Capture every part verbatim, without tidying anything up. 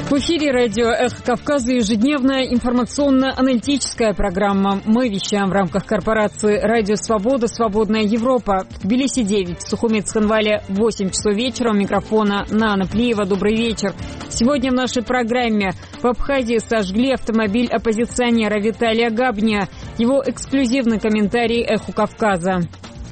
В эфире радио «Эхо Кавказа» ежедневная информационно-аналитическая программа. Мы вещаем в рамках корпорации «Радио Свобода. Свободная Европа». В Тбилиси девять, в Сухумет-Цхинвале восемь часов вечера. У микрофона Нана Плиева. Добрый вечер. Сегодня в нашей программе: в Абхазии сожгли автомобиль оппозиционера Виталия Габния. Его эксклюзивный комментарий «Эху Кавказа».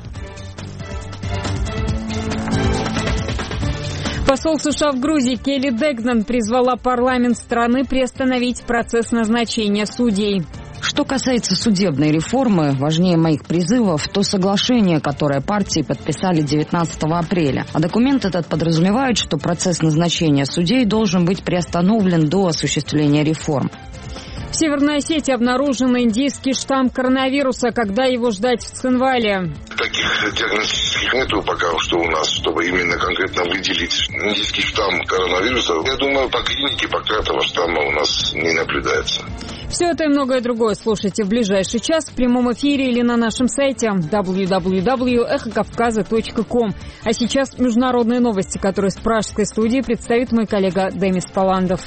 Посол США в Грузии Келли Дегнан призвала парламент страны приостановить процесс назначения судей. Что касается судебной реформы, важнее моих призывов то соглашение, которое партии подписали девятнадцатого апреля. А документ этот подразумевает, что процесс назначения судей должен быть приостановлен до осуществления реформ. В Северной Осетии обнаружен индийский штамм коронавируса. Когда его ждать в Цхинвале? Таких диагностических нету пока что у нас, чтобы именно конкретно выделить индийский штамм коронавируса. Я думаю, по клинике пока этого штамма у нас не наблюдается. Все это и многое другое слушайте в ближайший час в прямом эфире или на нашем сайте дабл ю дабл ю дабл ю точка эхо кавказа точка ком. А сейчас международные новости, которые с пражской студии представит мой коллега Демис Паландов.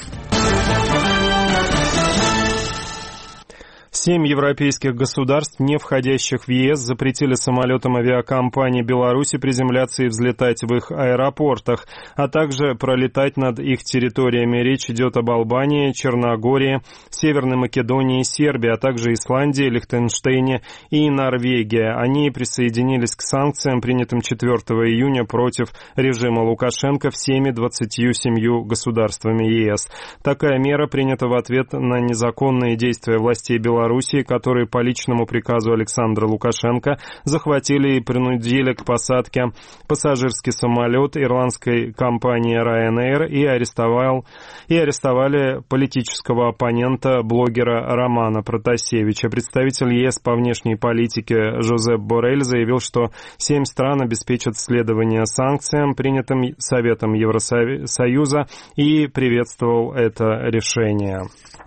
Семь европейских государств, не входящих в ЕС, запретили самолетам авиакомпании Беларуси приземляться и взлетать в их аэропортах, а также пролетать над их территориями. Речь идет об Албании, Черногории, Северной Македонии, Сербии, а также Исландии, Лихтенштейне и Норвегии. Они присоединились к санкциям, принятым четвёртого июня против режима Лукашенко всеми двадцатью семью государствами ЕС. Такая мера принята в ответ на незаконные действия властей Беларуси, Белоруссии, которые по личному приказу Александра Лукашенко захватили и принудили к посадке пассажирский самолет ирландской компании Ryanair и, арестовал, и арестовали политического оппонента, блогера Романа Протасевича. Представитель ЕС по внешней политике Жозеп Боррель заявил, что семь стран обеспечат следование санкциям, принятым Советом Евросоюза, и приветствовал это решение.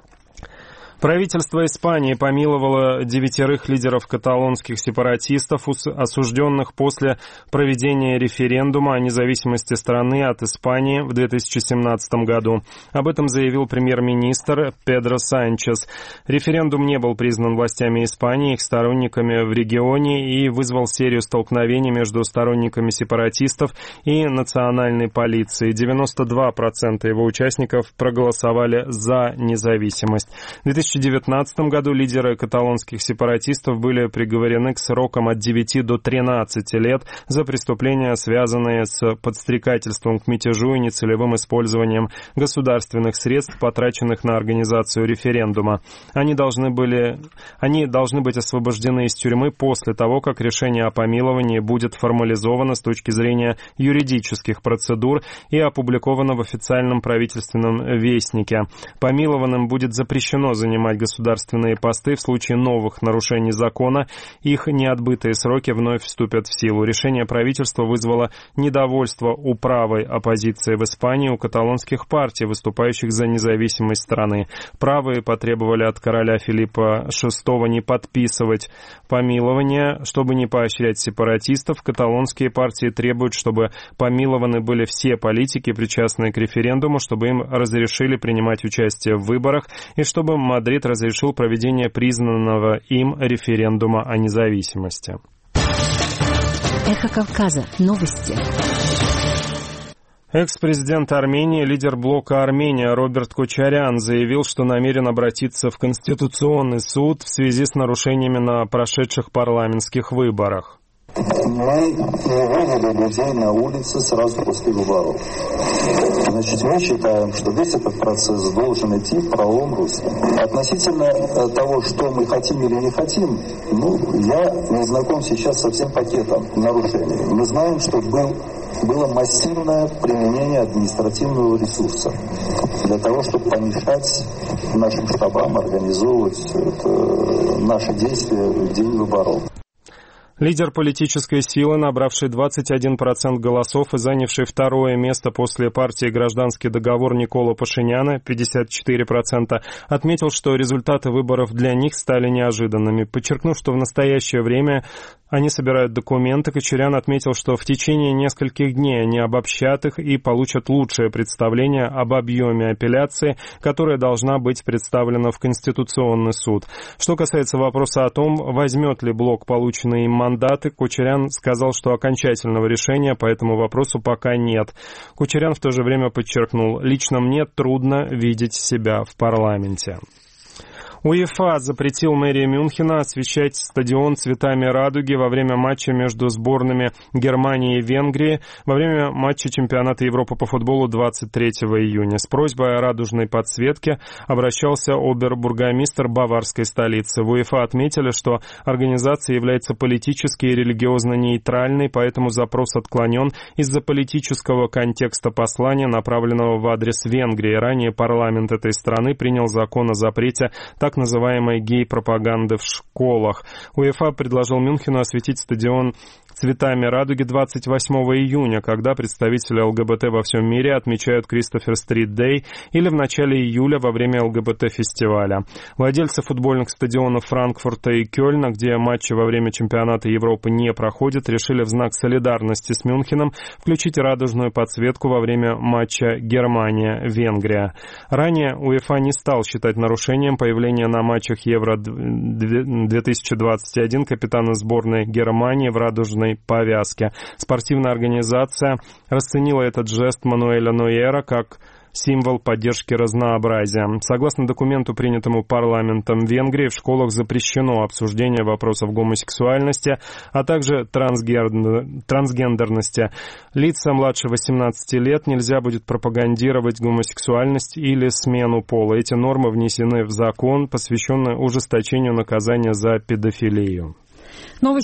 Правительство Испании помиловало девятерых лидеров каталонских сепаратистов, осужденных после проведения референдума о независимости страны от Испании в две тысячи семнадцатом году. Об этом заявил премьер-министр Педро Санчес. Референдум не был признан властями Испании, их сторонниками в регионе, и вызвал серию столкновений между сторонниками сепаратистов и национальной полицией. девяносто два процента его участников проголосовали за независимость. В две тысячи девятнадцатом году лидеры каталонских сепаратистов были приговорены к срокам от девяти до тринадцати лет за преступления, связанные с подстрекательством к мятежу и нецелевым использованием государственных средств, потраченных на организацию референдума. Они должны были, они должны быть освобождены из тюрьмы после того, как решение о помиловании будет формализовано с точки зрения юридических процедур и опубликовано в официальном правительственном вестнике. Помилованным будет запрещено занимать государственные посты в случае новых нарушений закона. Их неотбытые сроки вновь вступят в силу. Решение правительства вызвало недовольство у правой оппозиции в Испании, у каталонских партий, выступающих за независимость страны. Правые потребовали от короля Филиппа шестого не подписывать помилование, чтобы не поощрять сепаратистов. Каталонские партии требуют, чтобы помилованы были все политики, причастные к референдуму, чтобы им разрешили принимать участие в выборах и чтобы Мадрид разрешил проведение признанного им референдума о независимости. Эхо Кавказа. Новости. Экс-президент Армении, лидер блока «Армения» Роберт Кочарян заявил, что намерен обратиться в Конституционный суд в связи с нарушениями на прошедших парламентских выборах. Мы не вывели людей на улицы сразу после выборов. Значит, мы считаем, что весь этот процесс должен идти в правовом русле. Относительно того, что мы хотим или не хотим, ну, я не знаком сейчас со всем пакетом нарушений. Мы знаем, что был, было массивное применение административного ресурса для того, чтобы помешать нашим штабам организовывать это, наши действия в день выборов. Лидер политической силы, набравший двадцать один процент голосов и занявший второе место после партии «Гражданский договор» Никола Пашиняна, пятьдесят четыре процента, отметил, что результаты выборов для них стали неожиданными, подчеркнув, что в настоящее время Они собирают документы. Кочурян отметил, что в течение нескольких дней они обобщат их и получат лучшее представление об объеме апелляции, которая должна быть представлена в Конституционный суд. Что касается вопроса о том, возьмет ли блок полученные им мандаты, Кочурян сказал, что окончательного решения по этому вопросу пока нет. Кочурян в то же время подчеркнул: «Лично мне трудно видеть себя в парламенте». УЕФА запретил мэрии Мюнхена освещать стадион цветами радуги во время матча между сборными Германии и Венгрии во время матча чемпионата Европы по футболу двадцать третьего июня. С просьбой о радужной подсветке обращался обербургомистр баварской столицы. В УЕФА отметили, что организация является политически и религиозно нейтральной, поэтому запрос отклонен из-за политического контекста послания, направленного в адрес Венгрии. Ранее парламент этой страны принял закон о запрете так называемой гей-пропаганды в школах. УЕФА предложил Мюнхену осветить стадион цветами радуги двадцать восьмого июня, когда представители ЛГБТ во всем мире отмечают Кристофер Стрит Дэй, или в начале июля во время ЛГБТ-фестиваля. Владельцы футбольных стадионов Франкфурта и Кёльна, где матчи во время чемпионата Европы не проходят, решили в знак солидарности с Мюнхеном включить радужную подсветку во время матча Германия-Венгрия. Ранее УЕФА не стал считать нарушением появление на матчах Евро две тысячи двадцать один капитана сборной Германии в радужной повязке. Спортивная организация расценила этот жест Мануэля Нойера как символ поддержки разнообразия. Согласно документу, принятому парламентом Венгрии, в школах запрещено обсуждение вопросов гомосексуальности, а также трансгендерности. Лица младше восемнадцати лет нельзя будет пропагандировать гомосексуальность или смену пола. Эти нормы внесены в закон, посвященный ужесточению наказания за педофилию. Новости